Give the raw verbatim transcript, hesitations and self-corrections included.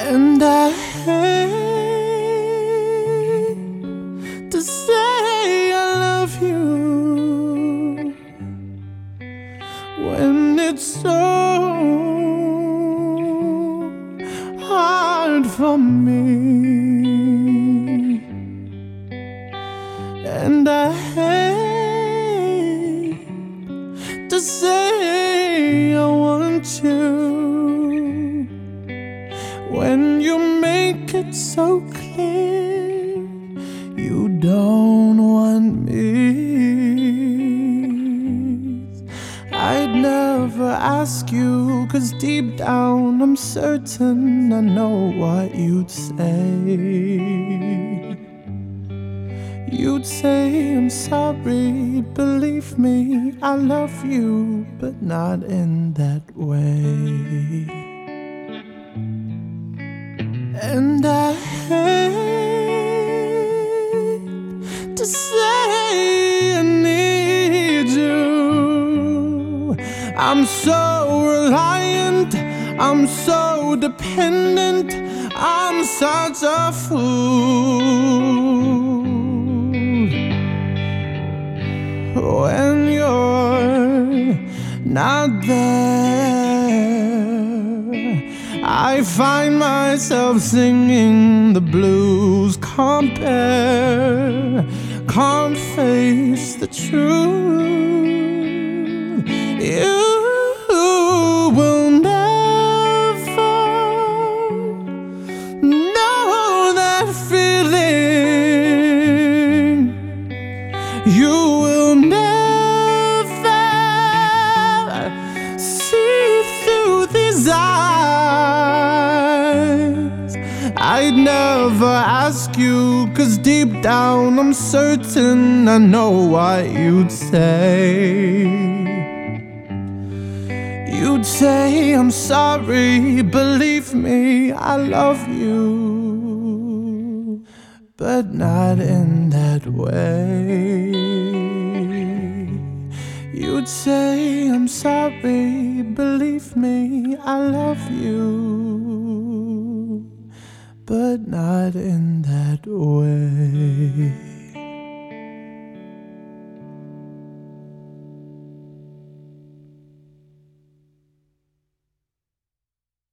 And I hate to say I love you when it's so hard for me. And I hate to say I want you when you make it so clear you don't want me. I'd never ask you, 'cause deep down I'm certain I know what you'd say. You'd say I'm sorry, believe me, I love you, but not in that way. And I hate to say I need you. I'm so reliant, I'm so dependent, I'm such a fool. When you're not there, I find myself singing the blues. Can't bear, can't face the truth. You will never know that feeling. You will never see through these eyes. I'd never ask you, 'cause deep down I'm certain I know what you'd say. You'd say I'm sorry, believe me, I love you, but not in that way. You'd say I'm sorry, believe me, I love you, but not in that way.